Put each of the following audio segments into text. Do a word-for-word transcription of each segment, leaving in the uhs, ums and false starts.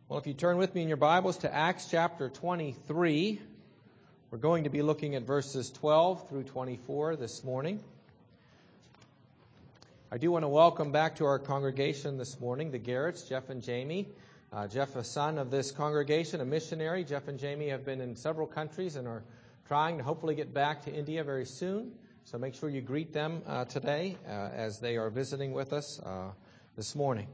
Well, if you turn with me in your Bibles to Acts chapter twenty-three, we're going to be looking at verses twelve through twenty-four this morning. I do want to welcome back to our congregation this morning the Garretts, Jeff and Jamie. Uh, Jeff, a son of this congregation, a missionary. Jeff and Jamie have been in several countries and are trying to hopefully get back to India very soon. So make sure you greet them uh, today uh, as they are visiting with us uh, this morning.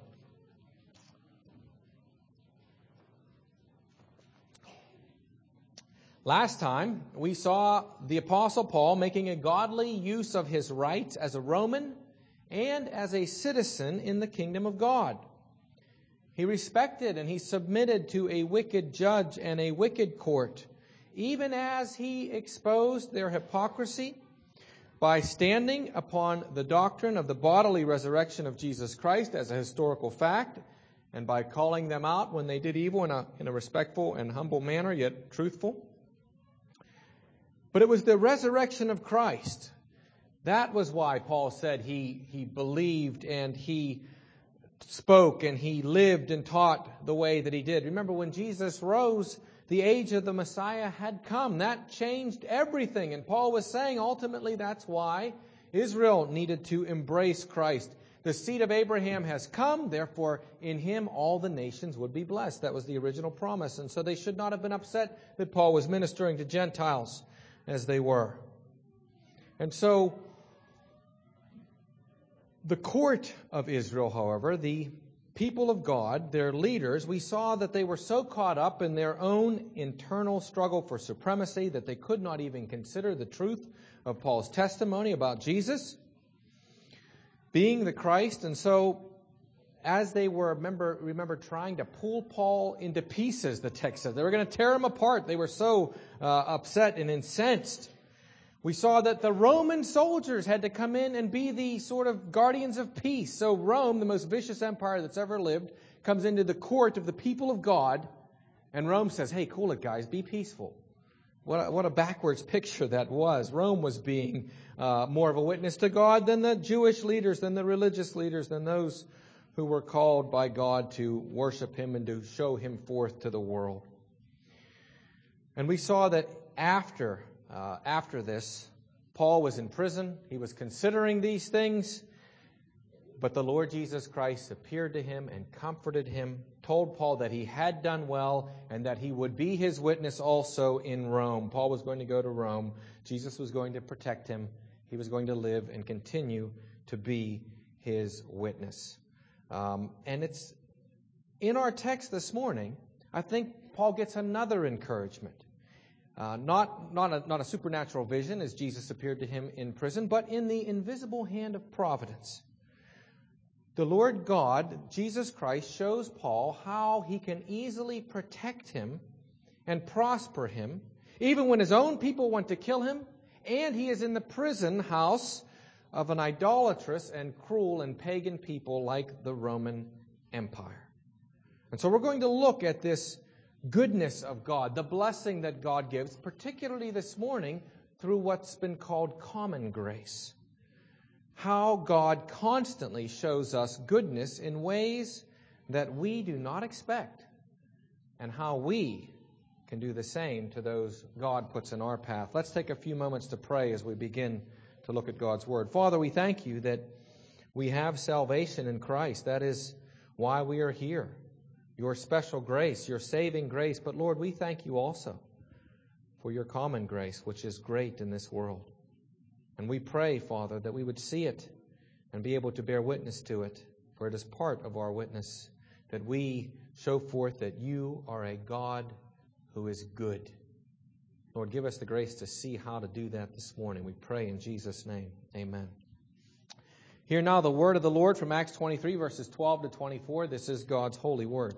Last time, we saw the Apostle Paul making a godly use of his rights as a Roman and as a citizen in the kingdom of God. He respected and he submitted to a wicked judge and a wicked court, even as he exposed their hypocrisy by standing upon the doctrine of the bodily resurrection of Jesus Christ as a historical fact, and by calling them out when they did evil in a, in a respectful and humble manner, yet truthful. But it was the resurrection of Christ. That was why Paul said he, he believed and he spoke and he lived and taught the way that he did. Remember, when Jesus rose, the age of the Messiah had come. That changed everything. And Paul was saying ultimately that's why Israel needed to embrace Christ. The seed of Abraham has come, therefore in him all the nations would be blessed. That was the original promise. And so they should not have been upset that Paul was ministering to Gentiles as they were. And so, the court of Israel, however, the people of God, their leaders, we saw that they were so caught up in their own internal struggle for supremacy that they could not even consider the truth of Paul's testimony about Jesus being the Christ. And so, as they were, remember, remember trying to pull Paul into pieces, the text says. They were going to tear him apart. They were so uh, upset and incensed. We saw that the Roman soldiers had to come in and be the sort of guardians of peace. So Rome, the most vicious empire that's ever lived, comes into the court of the people of God, and Rome says, hey, cool it, guys, be peaceful. What a, what a backwards picture that was. Rome was being uh, more of a witness to God than the Jewish leaders, than the religious leaders, than those who were called by God to worship Him and to show Him forth to the world. And we saw that after uh, after this, Paul was in prison. He was considering these things, but the Lord Jesus Christ appeared to him and comforted him, told Paul that he had done well and that he would be his witness also in Rome. Paul was going to go to Rome. Jesus was going to protect him. He was going to live and continue to be his witness. Um, and it's in our text this morning, I think Paul gets another encouragement. Uh, not, not, a, not a supernatural vision as Jesus appeared to him in prison, but in the invisible hand of providence. The Lord God, Jesus Christ, shows Paul how he can easily protect him and prosper him, even when his own people want to kill him, and he is in the prison house of an idolatrous and cruel and pagan people like the Roman Empire. And so we're going to look at this goodness of God, the blessing that God gives, particularly this morning through what's been called common grace. How God constantly shows us goodness in ways that we do not expect, and how we can do the same to those God puts in our path. Let's take a few moments to pray as we begin to look at God's Word. Father, we thank you that we have salvation in Christ. That is why we are here. Your special grace, your saving grace. But Lord, we thank you also for your common grace, which is great in this world. And we pray, Father, that we would see it and be able to bear witness to it, for it is part of our witness, that we show forth that you are a God who is good. Lord, give us the grace to see how to do that this morning. We pray in Jesus' name. Amen. Hear now the word of the Lord from Acts twenty-three, verses twelve to twenty-four. This is God's holy word.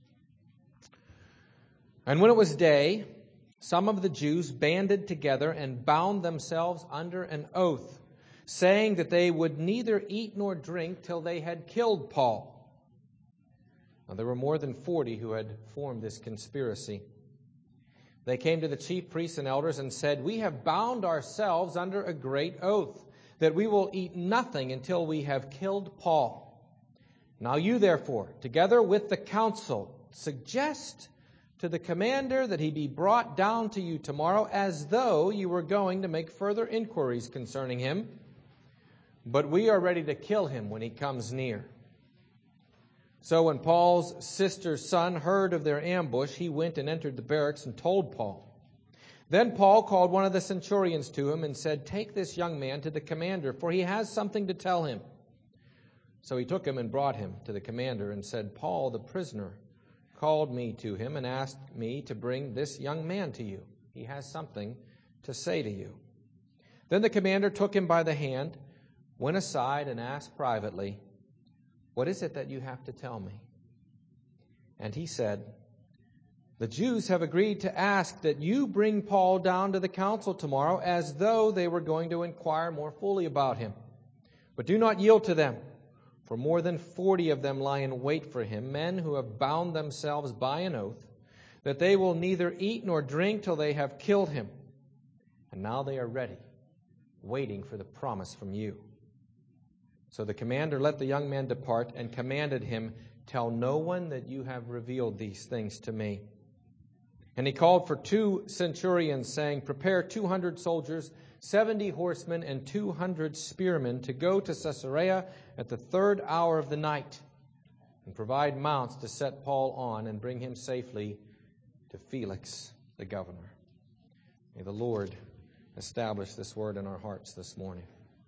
And when it was day, some of the Jews banded together and bound themselves under an oath, saying that they would neither eat nor drink till they had killed Paul. Now there were more than forty who had formed this conspiracy. They came to the chief priests and elders and said, "We have bound ourselves under a great oath, that we will eat nothing until we have killed Paul. Now you, therefore, together with the council, Suggest to the commander that he be brought down to you tomorrow, as though you were going to make further inquiries concerning him. But we are ready to kill him when he comes near." So when Paul's sister's son heard of their ambush, he went and entered the barracks and told Paul. Then Paul called one of the centurions to him and said, "Take this young man to the commander, for he has something to tell him." So he took him and brought him to the commander and said, "Paul, the prisoner, called me to him and asked me to bring this young man to you. He has something to say to you." Then the commander took him by the hand, went aside and asked privately, "What is it that you have to tell me?" And he said, "The Jews have agreed to ask that you bring Paul down to the council tomorrow, as though they were going to inquire more fully about him. But do not yield to them, for more than forty of them lie in wait for him, men who have bound themselves by an oath that they will neither eat nor drink till they have killed him. And now they are ready, waiting for the promise from you." So the commander let the young man depart and commanded him, "Tell no one that you have revealed these things to me." And he called for two centurions, saying, "Prepare two hundred soldiers, seventy horsemen, and two hundred spearmen to go to Caesarea at the third hour of the night, and provide mounts to set Paul on and bring him safely to Felix the governor." May the Lord establish this word in our hearts this morning.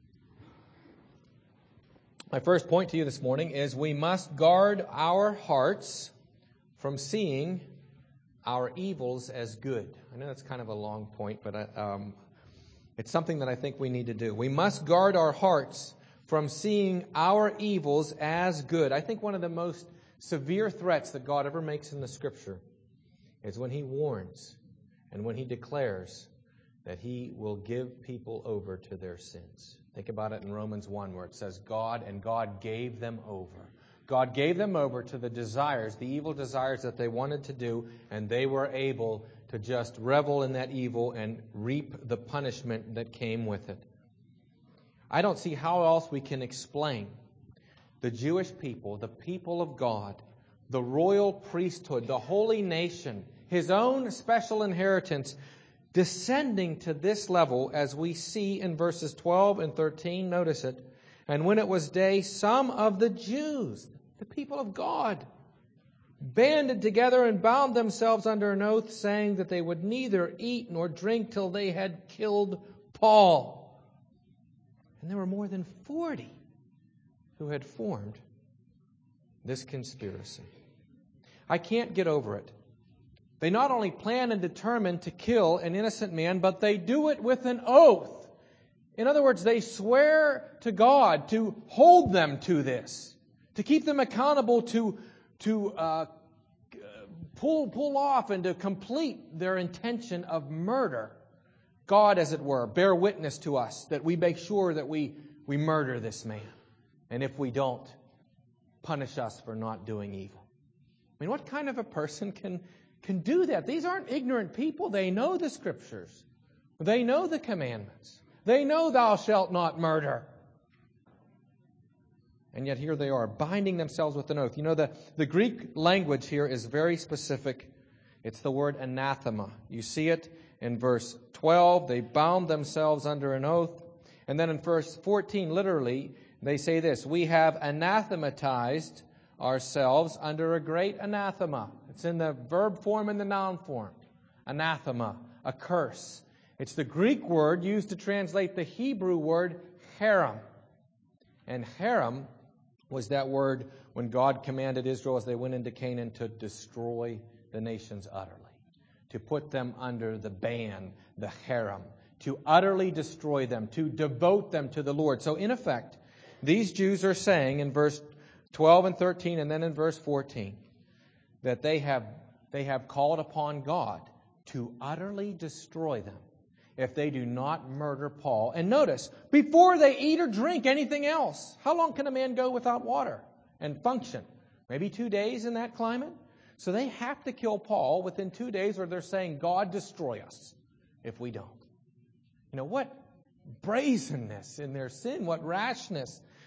My first point to you this morning is we must guard our hearts from seeing our evils as good. I know that's kind of a long point, but I, um, it's something that I think we need to do. We must guard our hearts from seeing our evils as good. I think one of the most severe threats that God ever makes in the Scripture is when He warns and when He declares that He will give people over to their sins. Think about it in Romans one, where it says, God and God gave them over. God gave them over to the desires, the evil desires that they wanted to do, and they were able to just revel in that evil and reap the punishment that came with it. I don't see how else we can explain the Jewish people, the people of God, the royal priesthood, the holy nation, His own special inheritance, descending to this level as we see in verses twelve and thirteen. Notice it. "And when it was day, some of the Jews," the people of God, "banded together and bound themselves under an oath, saying that they would neither eat nor drink till they had killed Paul." And there were more than forty who had formed this conspiracy. I can't get over it. They not only plan and determine to kill an innocent man, but they do it with an oath. In other words, they swear to God to hold them to this, to keep them accountable, to to uh, pull pull off and to complete their intention of murder. God, as it were, bear witness to us that we make sure that we, we murder this man. And if we don't, punish us for not doing evil. I mean, what kind of a person can can do that? These aren't ignorant people. They know the Scriptures. They know the commandments. They know thou shalt not murder. And yet here they are, binding themselves with an oath. You know, the, the Greek language here is very specific. It's the word anathema. You see it in verse twelve. They bound themselves under an oath. And then in verse fourteen, literally, they say this: "We have anathematized ourselves under a great anathema." It's in the verb form and the noun form. Anathema, a curse. It's the Greek word used to translate the Hebrew word herem. And herem was that word when God commanded Israel as they went into Canaan to destroy the nations utterly, to put them under the ban, the herem, to utterly destroy them, to devote them to the Lord. So in effect, these Jews are saying in verse twelve and thirteen and then in verse fourteen that they have they have called upon God to utterly destroy them if they do not murder Paul. And notice, before they eat or drink anything else. How long can a man go without water and function? Maybe two days in that climate? So they have to kill Paul within two days, or they're saying, God, destroy us if we don't. You know, what brazenness in their sin, what rashness.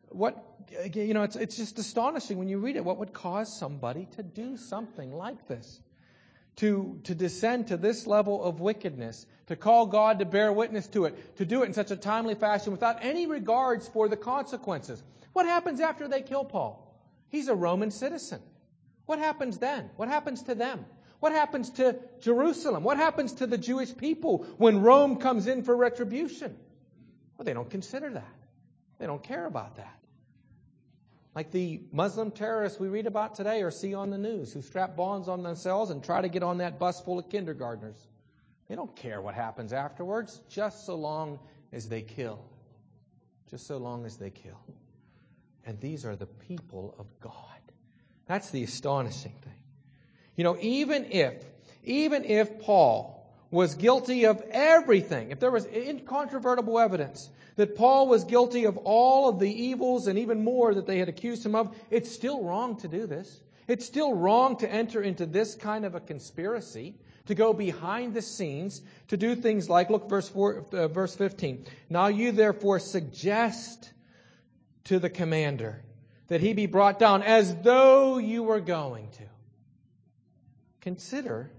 what, you know, it's, it's just astonishing when you read it. What would cause somebody to do something like this? To, to descend to this level of wickedness, to call God to bear witness to it, to do it in such a timely fashion without any regards for the consequences. What happens after they kill Paul? He's a Roman citizen. What happens then? What happens to them? What happens to Jerusalem? What happens to the Jewish people when Rome comes in for retribution? Well, they don't consider that. They don't care about that. Like the Muslim terrorists we read about today or see on the news who strap bombs on themselves and try to get on that bus full of kindergartners. They don't care what happens afterwards, just so long as they kill. Just so long as they kill. And these are the people of God. That's the astonishing thing. You know, even if, even if Paul was guilty of everything, if there was incontrovertible evidence that Paul was guilty of all of the evils and even more that they had accused him of, it's still wrong to do this. It's still wrong to enter into this kind of a conspiracy, to go behind the scenes, to do things like, look, verse four, uh, verse fifteen. Now you therefore suggest to the commander that he be brought down as though you were going to. Consider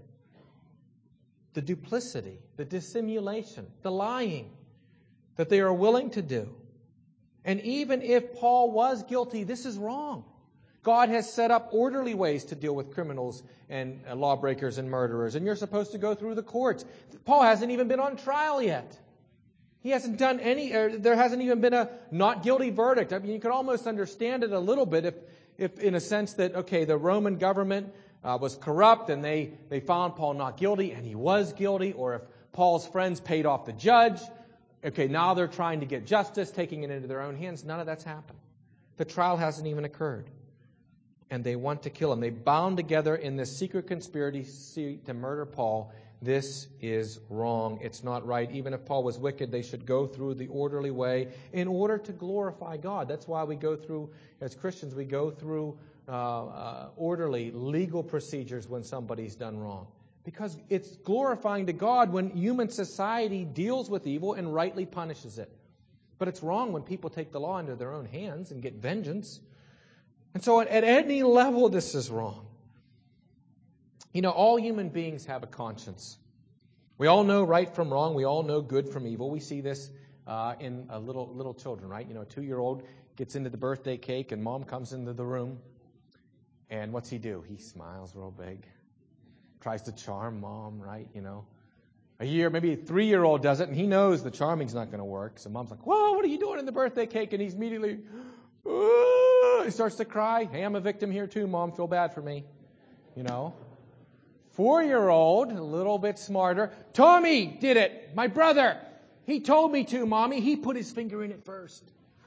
the duplicity, the dissimulation, the lying that they are willing to do. And even if Paul was guilty, this is wrong. God has set up orderly ways to deal with criminals and lawbreakers and murderers, and you're supposed to go through the courts. Paul hasn't even been on trial yet. He hasn't done any, or there hasn't even been a not guilty verdict. I mean, you could almost understand it a little bit if, if in a sense that, okay, the Roman government uh, was corrupt and they, they found Paul not guilty and he was guilty, or if Paul's friends paid off the judge. Okay, now they're trying to get justice, taking it into their own hands. None of that's happened. The trial hasn't even occurred. And they want to kill him. They bound together in this secret conspiracy to murder Paul. This is wrong. It's not right. Even if Paul was wicked, they should go through the orderly way in order to glorify God. That's why we go through, as Christians, we go through uh, uh, orderly legal procedures when somebody's done wrong. Because it's glorifying to God when human society deals with evil and rightly punishes it. But it's wrong when people take the law into their own hands and get vengeance. And so at, at any level, this is wrong. You know, all human beings have a conscience. We all know right from wrong. We all know good from evil. We see this uh, in uh, little little children, right? You know, a two-year-old gets into the birthday cake and mom comes into the room. And what's he do? He smiles real big. Tries to charm mom, right? You know, a year, maybe a three-year-old does it, and he knows the charming's not going to work. So mom's like, "Whoa, what are you doing in the birthday cake?" And he's immediately, oh, he starts to cry. Hey, I'm a victim here too, Mom. Feel bad for me. You know, four-year-old, a little bit smarter. Tommy did it. My brother. He told me to, Mommy. He put his finger in it first.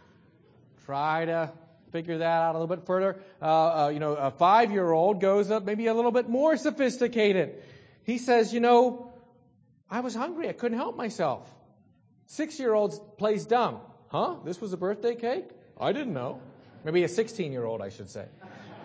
Try to figure that out a little bit further. Uh, uh, you know, a five-year-old goes up maybe a little bit more sophisticated. He says, you know, I was hungry. I couldn't help myself. Six-year-old plays dumb. Huh? This was a birthday cake? I didn't know. Maybe a sixteen-year-old, I should say.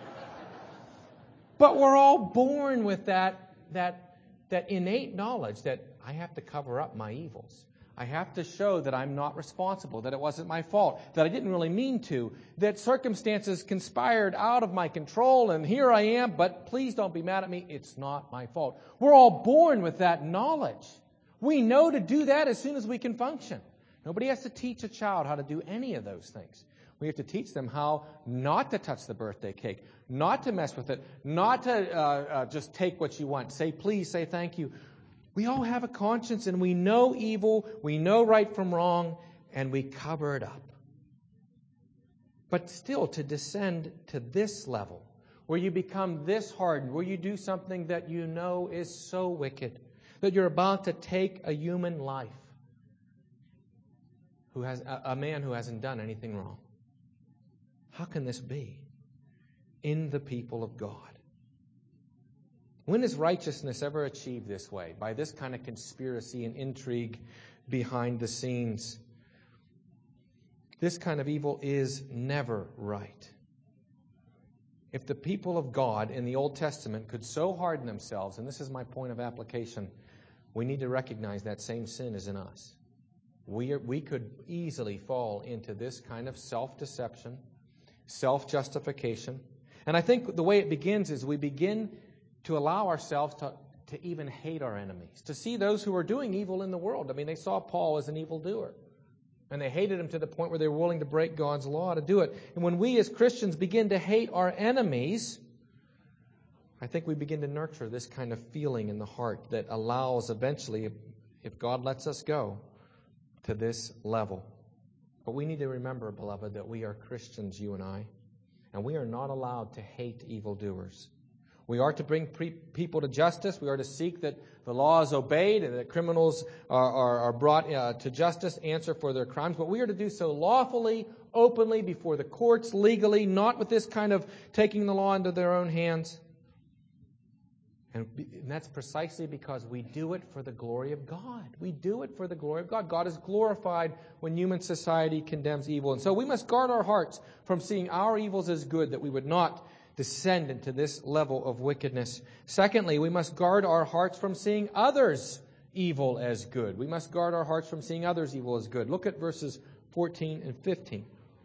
But we're all born with that, that, that innate knowledge that I have to cover up my evils. I have to show that I'm not responsible, that it wasn't my fault, that I didn't really mean to, that circumstances conspired out of my control, and here I am, but please don't be mad at me. It's not my fault. We're all born with that knowledge. We know to do that as soon as we can function. Nobody has to teach a child how to do any of those things. We have to teach them how not to touch the birthday cake, not to mess with it, not to uh, uh, just take what you want. Say please, say thank you. We all have a conscience and we know evil, we know right from wrong, and we cover it up. But still, to descend to this level, where you become this hardened, where you do something that you know is so wicked, that you're about to take a human life, who has a, a man who hasn't done anything wrong. How can this be in the people of God? When is righteousness ever achieved this way? By this kind of conspiracy and intrigue behind the scenes. This kind of evil is never right. If the people of God in the Old Testament could so harden themselves, and this is my point of application, we need to recognize that same sin is in us. we, are, we could easily fall into this kind of self-deception, self-justification. And I think the way it begins is we begin to allow ourselves to, to even hate our enemies, to see those who are doing evil in the world. I mean, they saw Paul as an evildoer, and they hated him to the point where they were willing to break God's law to do it. And when we as Christians begin to hate our enemies, I think we begin to nurture this kind of feeling in the heart that allows eventually, if God lets us go, to this level. But we need to remember, beloved, that we are Christians, you and I, and we are not allowed to hate evildoers. We are to bring pre- people to justice. We are to seek that the law is obeyed and that criminals are, are, are brought uh, to justice, answer for their crimes. But we are to do so lawfully, openly, before the courts, legally, not with this kind of taking the law into their own hands. And, and that's precisely because we do it for the glory of God. We do it for the glory of God. God is glorified when human society condemns evil. And so we must guard our hearts from seeing our evils as good, that we would not descend into this level of wickedness. Secondly, we must guard our hearts from seeing others evil as good. We must guard our hearts from seeing others evil as good. Look at verses fourteen and fifteen.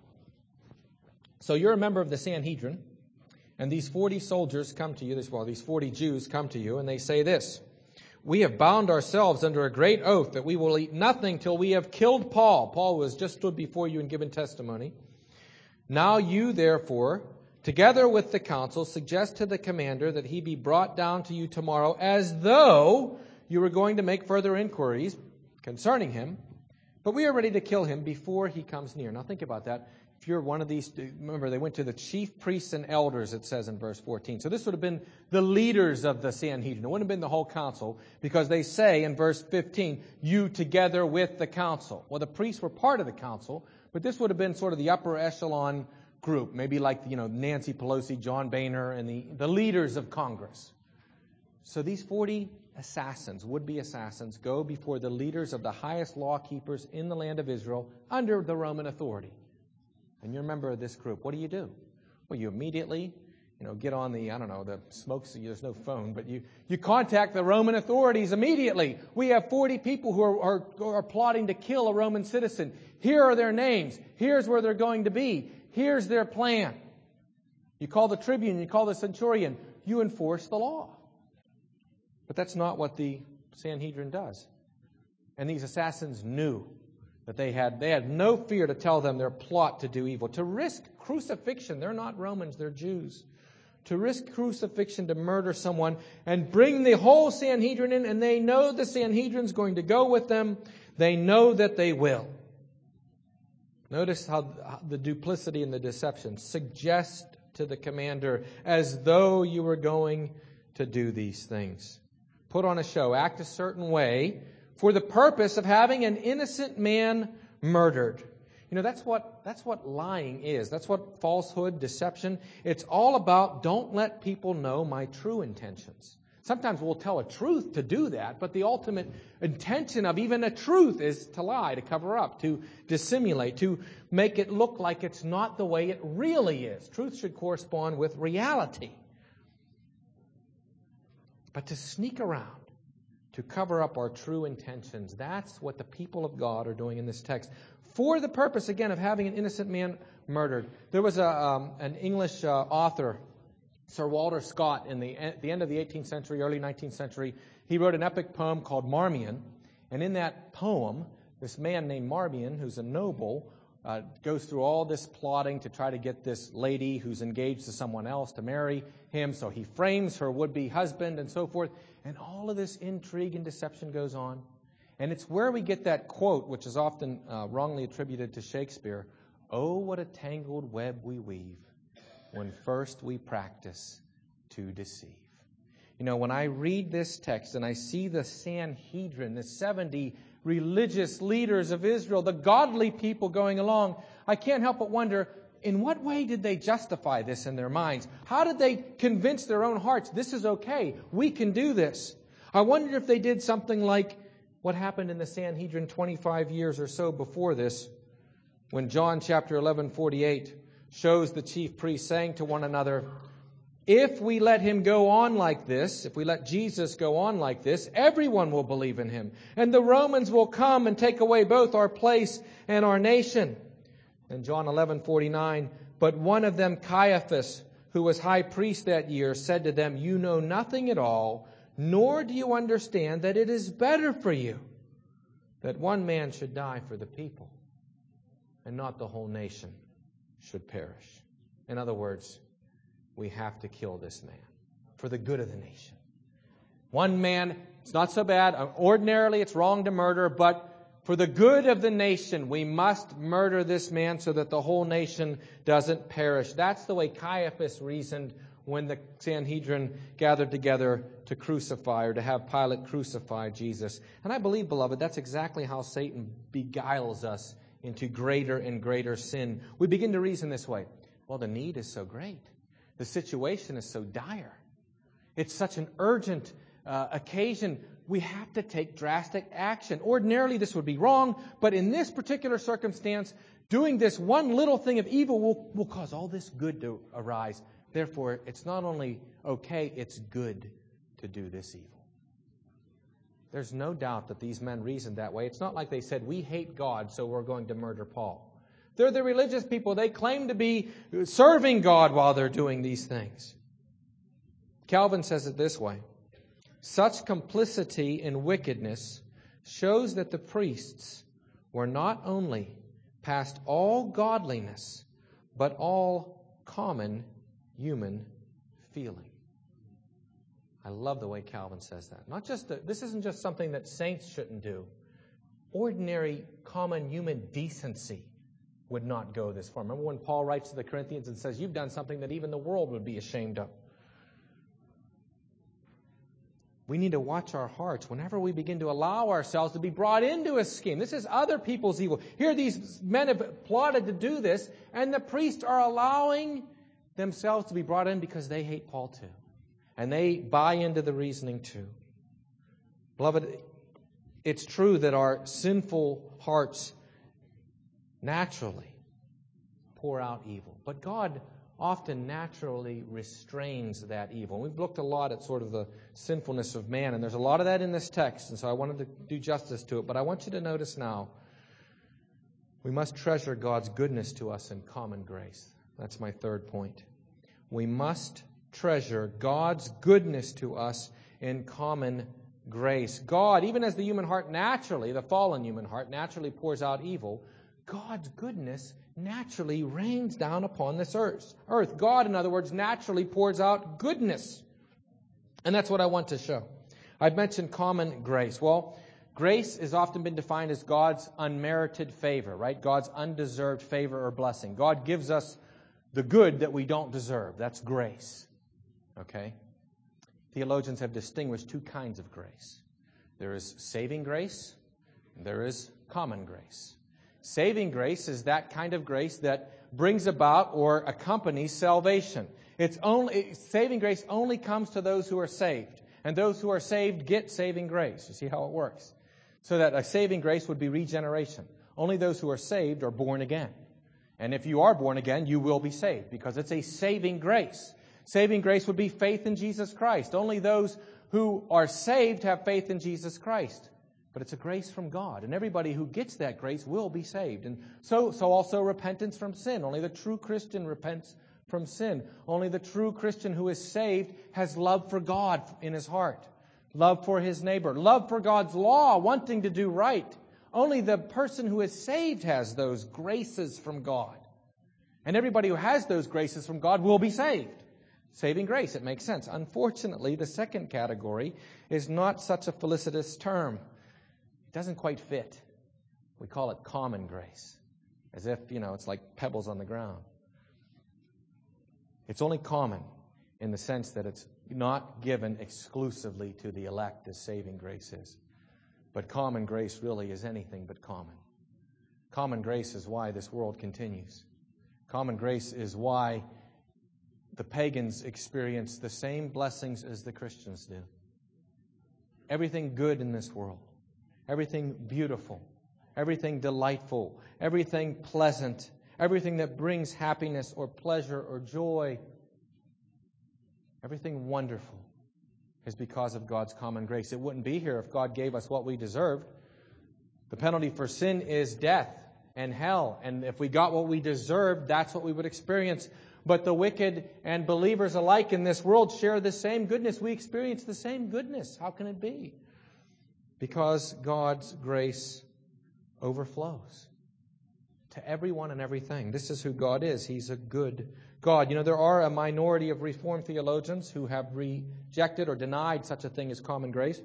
So you're a member of the Sanhedrin, and these forty soldiers come to you, well, these forty Jews come to you, and they say this: "We have bound ourselves under a great oath that we will eat nothing till we have killed Paul." Paul was just stood before you and given testimony. "Now you, therefore, together with the council, suggest to the commander that he be brought down to you tomorrow, as though you were going to make further inquiries concerning him. But we are ready to kill him before he comes near." Now think about that. If you're one of these, remember they went to the chief priests and elders, it says in verse fourteen. So this would have been the leaders of the Sanhedrin. It wouldn't have been the whole council, because they say in verse fifteen, "you together with the council." Well, the priests were part of the council, but this would have been sort of the upper echelon group, maybe like, you know, Nancy Pelosi, John Boehner, and the, the leaders of Congress. So these forty assassins, would-be assassins, go before the leaders of the highest law keepers in the land of Israel under the Roman authority. And you're a member of this group. What do you do? Well, you immediately, you know, get on the, I don't know, the smoke, there's no phone, but you, you contact the Roman authorities immediately. "We have forty people who are, are, who are plotting to kill a Roman citizen. Here are their names. Here's where they're going to be. Here's their plan." You call the tribune, you call the centurion, you enforce the law. But that's not what the Sanhedrin does. And these assassins knew that they had they had no fear to tell them their plot to do evil, to risk crucifixion. They're not Romans, they're Jews. To risk crucifixion, to murder someone, and bring the whole Sanhedrin in, and they know the Sanhedrin's going to go with them. They know that they will. Notice how the duplicity and the deception. Suggest to the commander as though you were going to do these things. Put on a show, act a certain way for the purpose of having an innocent man murdered. You know, that's what that's what lying is. That's what falsehood, deception. It's all about, don't let people know my true intentions. Sometimes we'll tell a truth to do that, but the ultimate intention of even a truth is to lie, to cover up, to dissimulate, to make it look like it's not the way it really is. Truth should correspond with reality. But to sneak around, to cover up our true intentions, that's what the people of God are doing in this text. For the purpose, again, of having an innocent man murdered. There was a, um, an English uh, author, Sir Walter Scott, in the, at the end of the eighteenth century, early nineteenth century. He wrote an epic poem called Marmion. And in that poem, this man named Marmion, who's a noble, uh, goes through all this plotting to try to get this lady who's engaged to someone else to marry him. So he frames her would-be husband and so forth. And all of this intrigue and deception goes on. And it's where we get that quote, which is often uh, wrongly attributed to Shakespeare. "Oh, what a tangled web we weave when first we practice to deceive." You know, when I read this text and I see the Sanhedrin, the seventy religious leaders of Israel, the godly people going along, I can't help but wonder, in what way did they justify this in their minds? How did they convince their own hearts, this is okay, we can do this? I wonder if they did something like what happened in the Sanhedrin twenty-five years or so before this, when John chapter eleven forty-eight shows the chief priests saying to one another, If we let him go on like this, if we let Jesus go on like this, everyone will believe in him. And the Romans will come and take away both our place and our nation. In John eleven forty-nine, but one of them, Caiaphas, who was high priest that year, said to them, you know nothing at all, nor do you understand that it is better for you that one man should die for the people, and not the whole nation should perish. In other words, we have to kill this man for the good of the nation. One man, it's not so bad. Ordinarily, it's wrong to murder, but for the good of the nation, we must murder this man so that the whole nation doesn't perish. That's the way Caiaphas reasoned when the Sanhedrin gathered together to crucify or to have Pilate crucify Jesus. And I believe, beloved, that's exactly how Satan beguiles us into greater and greater sin. We begin to reason this way. Well, the need is so great. The situation is so dire. It's such an urgent uh, occasion. We have to take drastic action. Ordinarily, this would be wrong, but in this particular circumstance, doing this one little thing of evil will, will cause all this good to arise. Therefore, it's not only okay, it's good to do this evil. There's no doubt that these men reasoned that way. It's not like they said, we hate God, so we're going to murder Paul. They're the religious people. They claim to be serving God while they're doing these things. Calvin says it this way. Such complicity in wickedness shows that the priests were not only past all godliness, but all common human feeling. I love the way Calvin says that. Not just the, this isn't just something that saints shouldn't do. Ordinary, common human decency would not go this far. Remember when Paul writes to the Corinthians and says, you've done something that even the world would be ashamed of. We need to watch our hearts whenever we begin to allow ourselves to be brought into a scheme. This is other people's evil. Here these men have plotted to do this, and the priests are allowing themselves to be brought in because they hate Paul too. And they buy into the reasoning too. Beloved, it's true that our sinful hearts naturally pour out evil. But God often naturally restrains that evil. We've looked a lot at sort of the sinfulness of man, and there's a lot of that in this text, and so I wanted to do justice to it. But I want you to notice now, we must treasure God's goodness to us in common grace. That's my third point. We must treasure God's goodness to us in common grace. God, even as the human heart naturally, the fallen human heart, naturally pours out evil, God's goodness naturally rains down upon this earth. Earth. God, in other words, naturally pours out goodness. And that's what I want to show. I've mentioned common grace. Well, grace has often been defined as God's unmerited favor, right? God's undeserved favor or blessing. God gives us the good that we don't deserve. That's grace. Okay? Theologians have distinguished two kinds of grace. There is saving grace, and there is common grace. Saving grace is that kind of grace that brings about or accompanies salvation. It's only saving grace only comes to those who are saved, and those who are saved get saving grace. You see how it works? So that a saving grace would be regeneration. Only those who are saved are born again. And if you are born again, you will be saved because it's a saving grace. Saving grace would be faith in Jesus Christ. Only those who are saved have faith in Jesus Christ. But it's a grace from God. And everybody who gets that grace will be saved. And so, so also repentance from sin. Only the true Christian repents from sin. Only the true Christian who is saved has love for God in his heart. Love for his neighbor. Love for God's law, wanting to do right. Only the person who is saved has those graces from God. And everybody who has those graces from God will be saved. Saving grace, it makes sense. Unfortunately, the second category is not such a felicitous term. Doesn't quite fit. We call it common grace. As if, you know, it's like pebbles on the ground. It's only common in the sense that it's not given exclusively to the elect as saving grace is. But common grace really is anything but common. Common grace is why this world continues. Common grace is why the pagans experience the same blessings as the Christians do. Everything good in this world. Everything beautiful, everything delightful, everything pleasant, everything that brings happiness or pleasure or joy everything wonderful is because of God's common grace. It wouldn't be here if God gave us what we deserved. The penalty for sin is death and hell. And if we got what we deserved, that's what we would experience. But the wicked and believers alike in this world share the same goodness. We experience the same goodness. How can it be? Because God's grace overflows to everyone and everything. This is who God is. He's a good God. You know, there are a minority of Reformed theologians who have rejected or denied such a thing as common grace.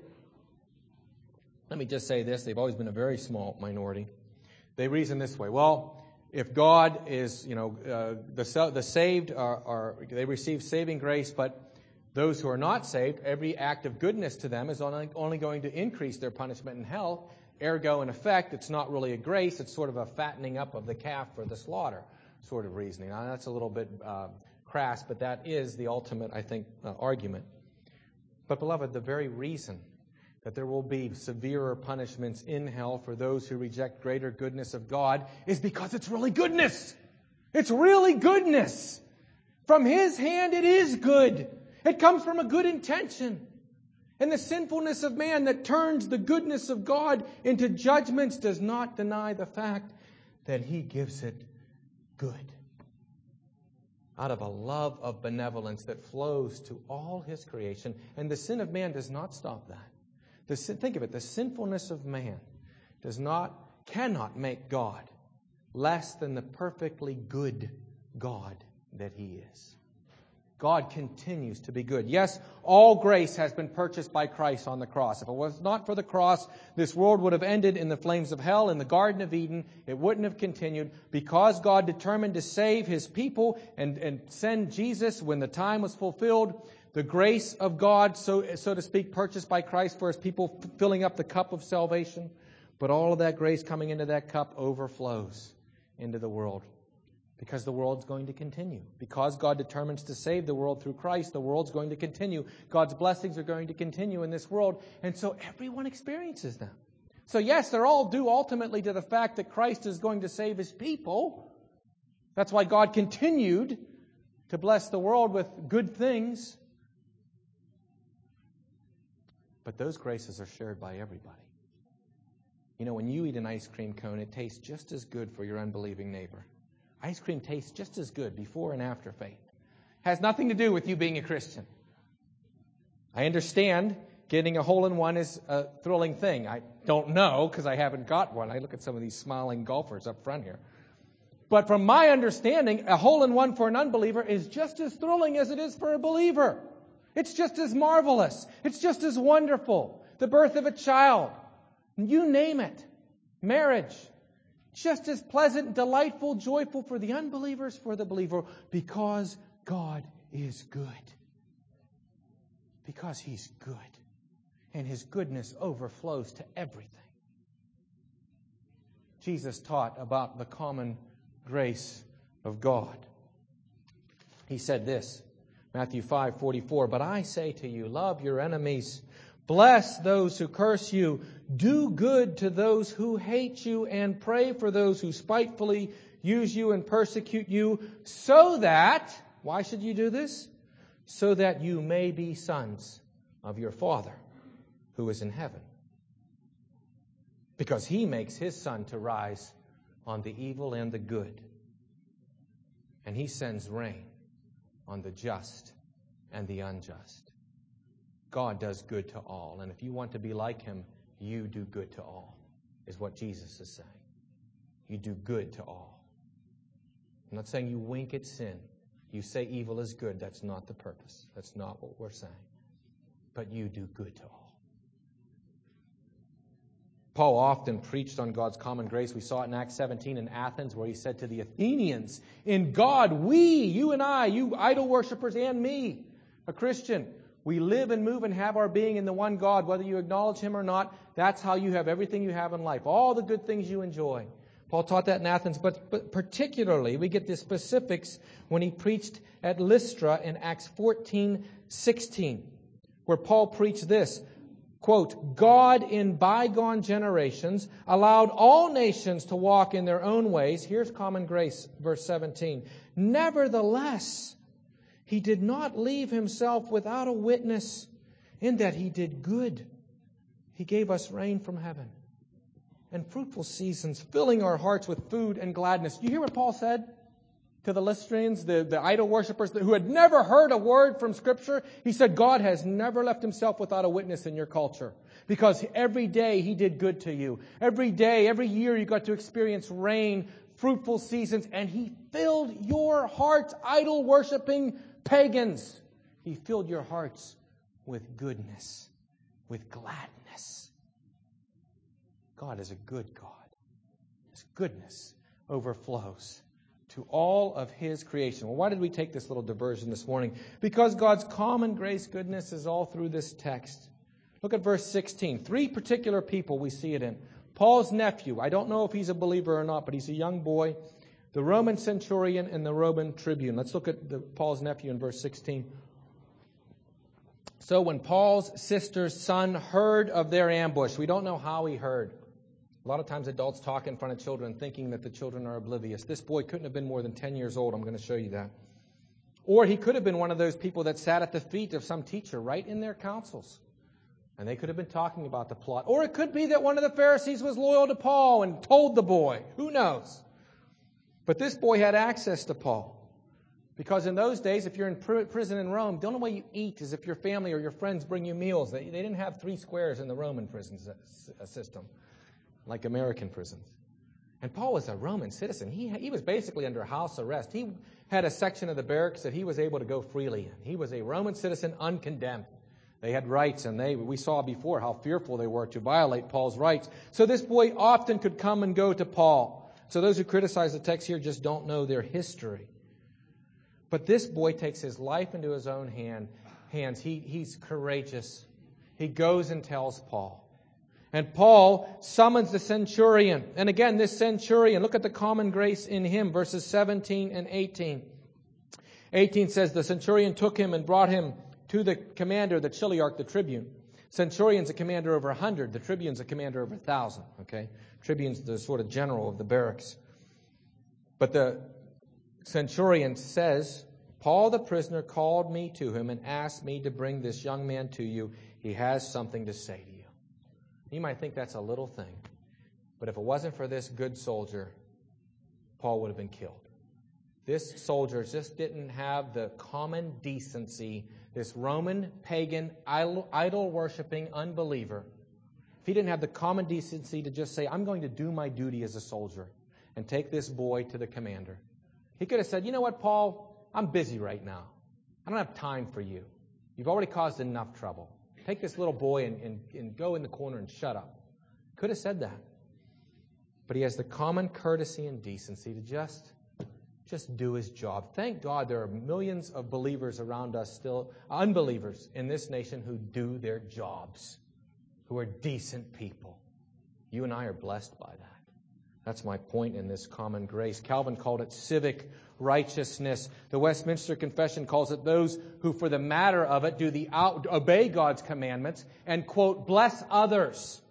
Let me just say this. They've always been a very small minority. They reason this way. Well, if God is, you know, uh, the, the saved are, are, they receive saving grace, but those who are not saved, every act of goodness to them is only, only going to increase their punishment in hell. Ergo, in effect, it's not really a grace. It's sort of a fattening up of the calf for the slaughter sort of reasoning. Now, that's a little bit uh, crass, but that is the ultimate, I think, uh, argument. But, beloved, the very reason that there will be severer punishments in hell for those who reject greater goodness of God is because it's really goodness. It's really goodness. From His hand, it is good. It comes from a good intention. And the sinfulness of man that turns the goodness of God into judgments does not deny the fact that He gives it good. Out of a love of benevolence that flows to all His creation. And the sin of man does not stop that. The sin, think of it, the sinfulness of man does not, cannot make God less than the perfectly good God that He is. God continues to be good. Yes, all grace has been purchased by Christ on the cross. If it was not for the cross, this world would have ended in the flames of hell in the Garden of Eden. It wouldn't have continued. Because God determined to save His people and, and send Jesus when the time was fulfilled, the grace of God, so, so to speak, purchased by Christ for His people, filling up the cup of salvation. But all of that grace coming into that cup overflows into the world. Because the world's going to continue. Because God determines to save the world through Christ, the world's going to continue. God's blessings are going to continue in this world. And so everyone experiences them. So yes, they're all due ultimately to the fact that Christ is going to save His people. That's why God continued to bless the world with good things. But those graces are shared by everybody. You know, when you eat an ice cream cone, it tastes just as good for your unbelieving neighbor. Ice cream tastes just as good before and after faith. Has nothing to do with you being a Christian. I understand getting a hole-in-one is a thrilling thing. I don't know because I haven't got one. I look at some of these smiling golfers up front here. But from my understanding, a hole-in-one for an unbeliever is just as thrilling as it is for a believer. It's just as marvelous. It's just as wonderful. The birth of a child. You name it. Marriage. Just as pleasant, delightful, joyful for the unbelievers, for the believer, because God is good. Because He's good. And His goodness overflows to everything. Jesus taught about the common grace of God. He said this, Matthew five forty-four, "But I say to you, love your enemies, bless those who curse you, do good to those who hate you, and pray for those who spitefully use you and persecute you, so that," why should you do this? "So that you may be sons of your Father who is in heaven. Because He makes His sun to rise on the evil and the good, and He sends rain on the just and the unjust." God does good to all. And if you want to be like Him, you do good to all, is what Jesus is saying. You do good to all. I'm not saying you wink at sin. You say evil is good. That's not the purpose. That's not what we're saying. But you do good to all. Paul often preached on God's common grace. We saw it in Acts seventeen in Athens, where he said to the Athenians, "In God, we, you and I, you idol worshippers and me, a Christian, we live and move and have our being in the one God, whether you acknowledge Him or not. That's how you have everything you have in life, all the good things you enjoy." Paul taught that in Athens, but, but particularly we get the specifics when he preached at Lystra in Acts fourteen sixteen, where Paul preached this, quote, "God in bygone generations allowed all nations to walk in their own ways." Here's common grace, verse seventeen. "Nevertheless, He did not leave himself without a witness in that he did good. He gave us rain from heaven and fruitful seasons, filling our hearts with food and gladness. You hear what Paul said to the Lystrians, the, the idol worshippers who had never heard a word from Scripture? He said, God has never left himself without a witness in your culture, because every day he did good to you. Every day, every year you got to experience rain, fruitful seasons, and he filled your hearts, idol worshiping pagans. He filled your hearts with goodness, with gladness. God is a good God. His goodness overflows to all of his creation. Well, why did we take this little diversion this morning? Because God's common grace goodness is all through this text. Look at verse sixteen. Three particular people we see it in. Paul's nephew. I don't know if he's a believer or not, but he's a young boy. The Roman centurion and the Roman tribune. Let's look at the, Paul's nephew in verse sixteen. So when Paul's sister's son heard of their ambush, we don't know how he heard. A lot of times adults talk in front of children thinking that the children are oblivious. This boy couldn't have been more than ten years old. I'm going to show you that. Or he could have been one of those people that sat at the feet of some teacher right in their councils. And they could have been talking about the plot. Or it could be that one of the Pharisees was loyal to Paul and told the boy. Who knows? But this boy had access to Paul. Because in those days, if you're in pr- prison in Rome, the only way you eat is if your family or your friends bring you meals. They, they didn't have three squares in the Roman prison system, like American prisons. And Paul was a Roman citizen. He, he was basically under house arrest. He had a section of the barracks that he was able to go freely in. He was a Roman citizen, uncondemned. They had rights, and they we saw before how fearful they were to violate Paul's rights. So this boy often could come and go to Paul. So those who criticize the text here just don't know their history. But this boy takes his life into his own hand, hands. He, he's courageous. He goes and tells Paul. And Paul summons the centurion. And again, this centurion, look at the common grace in him, verses seventeen and eighteen. eighteen says, the centurion took him and brought him to the commander, the chiliarch, the tribune. Centurion's a commander over a hundred. The tribune's a commander over a thousand. Okay, tribune's the sort of general of the barracks. But the centurion says, Paul the prisoner called me to him and asked me to bring this young man to you. He has something to say to you. You might think that's a little thing, but if it wasn't for this good soldier, Paul would have been killed. This soldier just didn't have the common decency. This Roman, pagan, idol-worshipping unbeliever, if he didn't have the common decency to just say, I'm going to do my duty as a soldier and take this boy to the commander. He could have said, you know what, Paul, I'm busy right now. I don't have time for you. You've already caused enough trouble. Take this little boy and, and, and go in the corner and shut up. Could have said that. But he has the common courtesy and decency to just Just do his job. Thank God there are millions of believers around us still, unbelievers in this nation who do their jobs, who are decent people. You and I are blessed by that. That's my point in this common grace. Calvin called it civic righteousness. The Westminster Confession calls it those who, for the matter of it, do the out, obey God's commandments and, quote, bless others.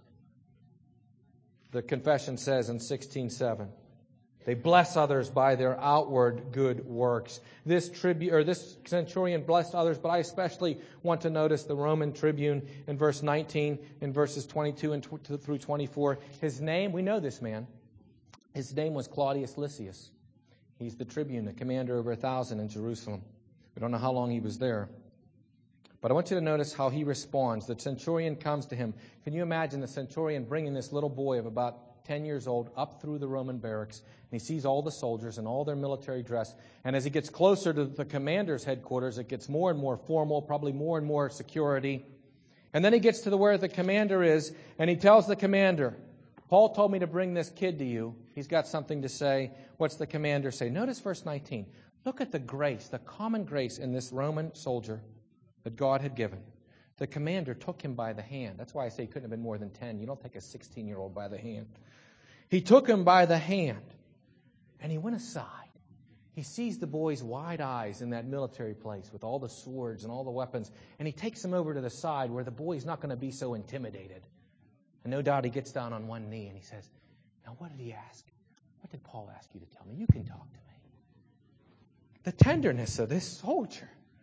The confession says in sixteen seven. They bless others by their outward good works. This tribune or this centurion blessed others, but I especially want to notice the Roman tribune in verse nineteen, in verses twenty-two and tw- through twenty-four. His name, we know this man. His name was Claudius Lysias. He's the tribune, the commander over a thousand in Jerusalem. We don't know how long he was there. But I want you to notice how he responds. The centurion comes to him. Can you imagine the centurion bringing this little boy of about ten years old up through the Roman barracks, and he sees all the soldiers in all their military dress. And as he gets closer to the commander's headquarters, it gets more and more formal, probably more and more security. And then he gets to the where the commander is, and he tells the commander, Paul told me to bring this kid to you. He's got something to say. What's the commander say? Notice verse nineteen. Look at the grace, the common grace in this Roman soldier that God had given. The commander took him by the hand. That's why I say he couldn't have been more than ten. You don't take a sixteen-year-old by the hand. He took him by the hand, and he went aside. He sees the boy's wide eyes in that military place with all the swords and all the weapons, and he takes him over to the side where the boy's not going to be so intimidated. And no doubt he gets down on one knee and he says, now what did he ask? What did Paul ask you to tell me? You can talk to me. The tenderness of this soldier.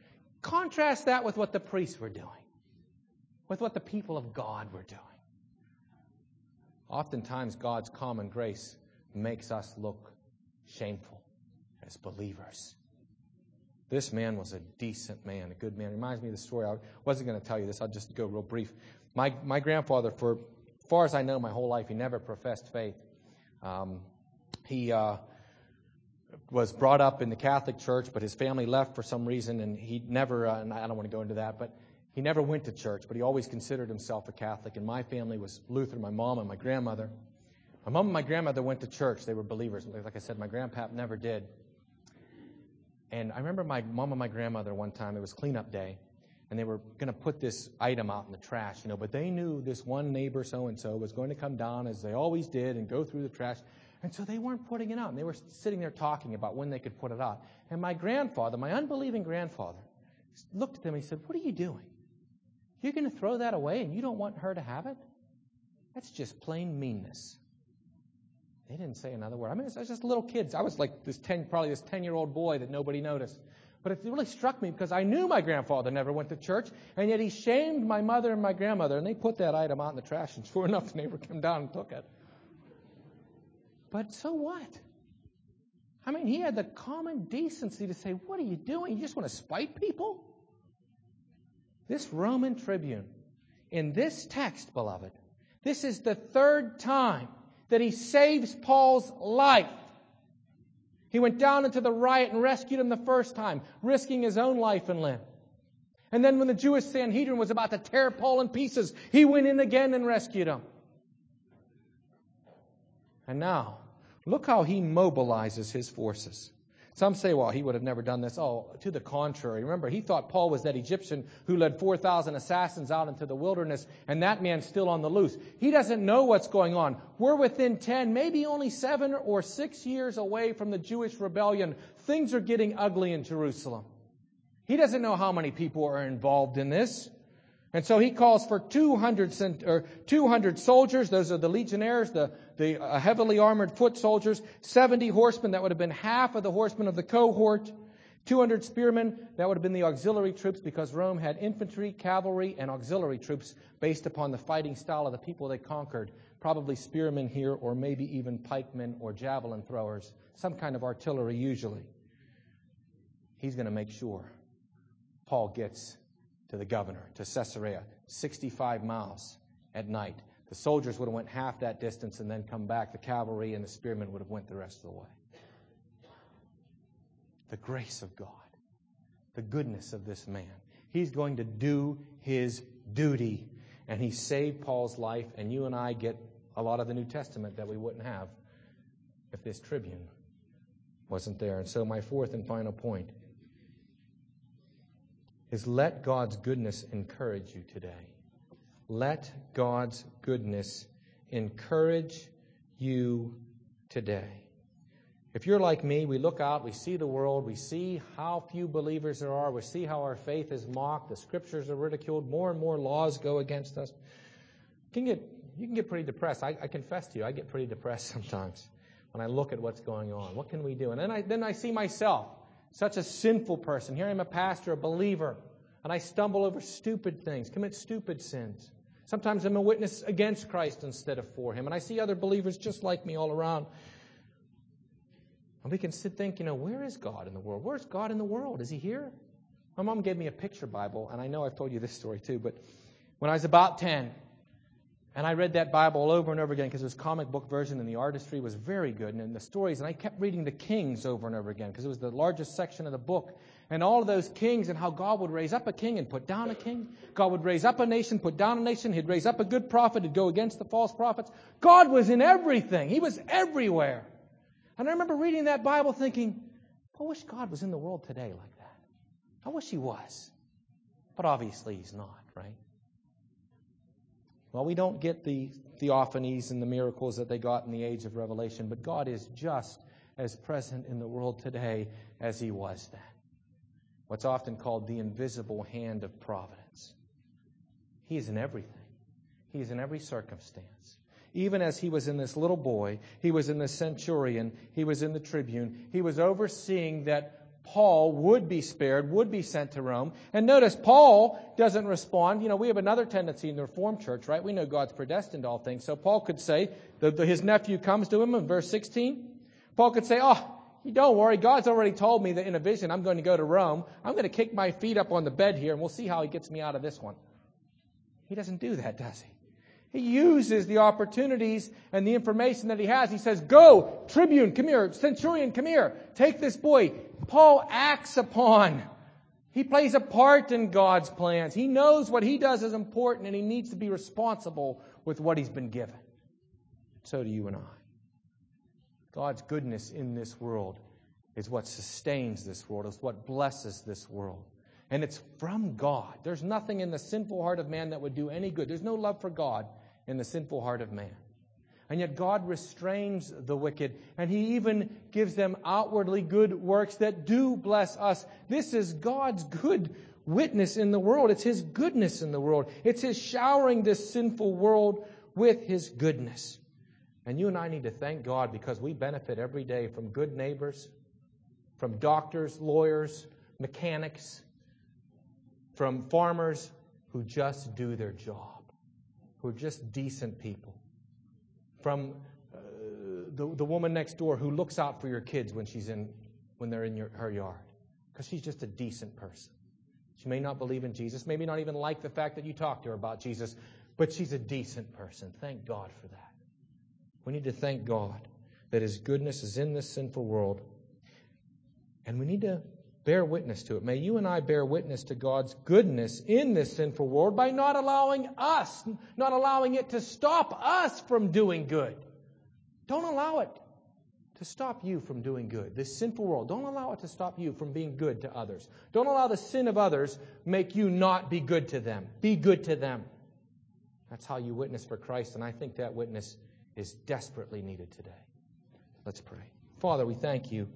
Contrast that with what the priests were doing, with what the people of God were doing. Oftentimes, God's common grace makes us look shameful as believers. This man was a decent man, a good man. It reminds me of the story. I wasn't going to tell you this. I'll just go real brief. My my grandfather, for as far as I know, my whole life, he never professed faith. Um, he uh, was brought up in the Catholic Church, but his family left for some reason, and he never, uh, and I don't want to go into that, but he never went to church, but he always considered himself a Catholic. And my family was Lutheran, my mom and my grandmother. My mom and my grandmother went to church. They were believers. Like I said, my grandpap never did. And I remember my mom and my grandmother one time, it was cleanup day, and they were going to put this item out in the trash, you know, but they knew this one neighbor so-and-so was going to come down, as they always did, and go through the trash. And so they weren't putting it out. And they were sitting there talking about when they could put it out. And my grandfather, my unbelieving grandfather, looked at them and he said, "What are you doing? You're going to throw that away and you don't want her to have it? That's just plain meanness." They didn't say another word. I mean, I was just little kids. I was like this ten, probably this ten-year-old boy that nobody noticed. But it really struck me because I knew my grandfather never went to church, and yet he shamed my mother and my grandmother, and they put that item out in the trash, and sure enough, the neighbor came down and took it. But so what? I mean, he had the common decency to say, "What are you doing? You just want to spite people?" This Roman tribune, in this text, beloved, this is the third time that he saves Paul's life. He went down into the riot and rescued him the first time, risking his own life and limb. And then when the Jewish Sanhedrin was about to tear Paul in pieces, he went in again and rescued him. And now, look how he mobilizes his forces. Some say, well, he would have never done this. Oh, to the contrary. Remember, he thought Paul was that Egyptian who led four thousand assassins out into the wilderness, and that man's still on the loose. He doesn't know what's going on. We're within ten, maybe only seven or six years away from the Jewish rebellion. Things are getting ugly in Jerusalem. He doesn't know how many people are involved in this. And so he calls for two hundred, or two hundred soldiers. Those are the legionnaires, the, the uh, heavily armored foot soldiers. seventy horsemen, that would have been half of the horsemen of the cohort. two hundred spearmen, that would have been the auxiliary troops, because Rome had infantry, cavalry, and auxiliary troops based upon the fighting style of the people they conquered. Probably spearmen here, or maybe even pikemen or javelin throwers. Some kind of artillery usually. He's going to make sure Paul gets to the governor, to Caesarea, sixty-five miles at night. The soldiers would have went half that distance and then come back. The cavalry and the spearmen would have went the rest of the way. The grace of God, the goodness of this man. He's going to do his duty, and he saved Paul's life, and you and I get a lot of the New Testament that we wouldn't have if this tribune wasn't there. And so my fourth and final point is, let God's goodness encourage you today. Let God's goodness encourage you today. If you're like me, we look out, we see the world, we see how few believers there are, we see how our faith is mocked, the scriptures are ridiculed, more and more laws go against us. You can get, you can get pretty depressed. I, I confess to you, I get pretty depressed sometimes when I look at what's going on. What can we do? And then I, then I see myself, such a sinful person. Here I'm a pastor, a believer, and I stumble over stupid things, commit stupid sins. Sometimes I'm a witness against Christ instead of for Him. And I see other believers just like me all around. And we can sit think, you know, where is God in the world? Where's God in the world? Is He here? My mom gave me a picture Bible, and I know I've told you this story too, but when I was about ten, and I read that Bible all over and over again because it was a comic book version and the artistry was very good. And the stories, and I kept reading the Kings over and over again because it was the largest section of the book. And all of those kings and how God would raise up a king and put down a king. God would raise up a nation, put down a nation. He'd raise up a good prophet. He'd go against the false prophets. God was in everything. He was everywhere. And I remember reading that Bible thinking, I wish God was in the world today like that. I wish He was. But obviously He's not, right? Well, we don't get the theophanies and the miracles that they got in the age of Revelation, but God is just as present in the world today as He was then. What's often called the invisible hand of providence. He is in everything. He is in every circumstance. Even as He was in this little boy, He was in the centurion, He was in the tribune, He was overseeing that Paul would be spared, would be sent to Rome. And notice, Paul doesn't respond. You know, we have another tendency in the Reformed Church, right? We know God's predestined all things. So Paul could say, the, the, his nephew comes to him in verse sixteen. Paul could say, oh, don't worry, God's already told me that in a vision I'm going to go to Rome. I'm going to kick my feet up on the bed here, and we'll see how he gets me out of this one. He doesn't do that, does he? He uses the opportunities and the information that he has. He says, go, tribune, come here, centurion, come here, take this boy. Paul acts upon. He plays a part in God's plans. He knows what he does is important, and he needs to be responsible with what he's been given. So do you and I. God's goodness in this world is what sustains this world, is what blesses this world. And it's from God. There's nothing in the sinful heart of man that would do any good. There's no love for God in the sinful heart of man. And yet God restrains the wicked, and He even gives them outwardly good works that do bless us. This is God's good witness in the world. It's His goodness in the world. It's His showering this sinful world with His goodness. And you and I need to thank God because we benefit every day from good neighbors, from doctors, lawyers, mechanics, from farmers who just do their job, who are just decent people, from uh, the, the woman next door who looks out for your kids when she's in when they're in your, her yard, because she's just a decent person. She may not believe in Jesus, maybe not even like the fact that you talk to her about Jesus, but she's a decent person. Thank God for that. We need to thank God that His goodness is in this sinful world, and we need to bear witness to it. May you and I bear witness to God's goodness in this sinful world by not allowing us, not allowing it to stop us from doing good. Don't allow it to stop you from doing good. This sinful world, don't allow it to stop you from being good to others. Don't allow the sin of others make you not be good to them. Be good to them. That's how you witness for Christ, and I think that witness is desperately needed today. Let's pray. Father, we thank You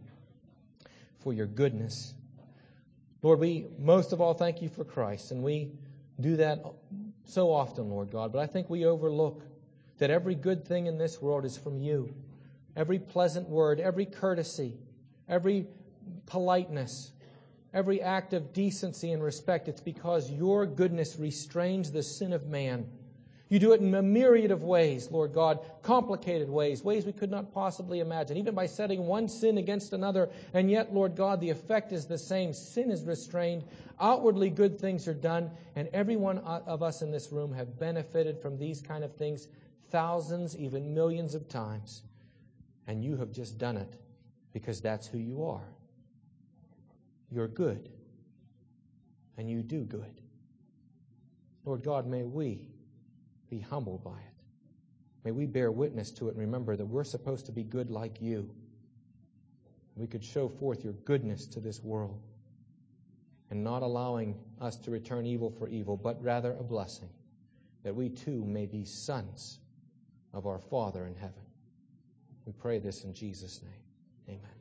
for Your goodness. Lord, we most of all thank You for Christ, and we do that so often, Lord God, but I think we overlook that every good thing in this world is from You. Every pleasant word, every courtesy, every politeness, every act of decency and respect, it's because Your goodness restrains the sin of man. You do it in a myriad of ways, Lord God, complicated ways, ways we could not possibly imagine, even by setting one sin against another. And yet, Lord God, the effect is the same. Sin is restrained. Outwardly good things are done. And every one of us in this room have benefited from these kind of things thousands, even millions of times. And You have just done it because that's who You are. You're good. And You do good. Lord God, may we be humbled by it. May we bear witness to it and remember that we're supposed to be good like You. We could show forth Your goodness to this world and not allowing us to return evil for evil, but rather a blessing, that we too may be sons of our Father in heaven. We pray this in Jesus' name. Amen.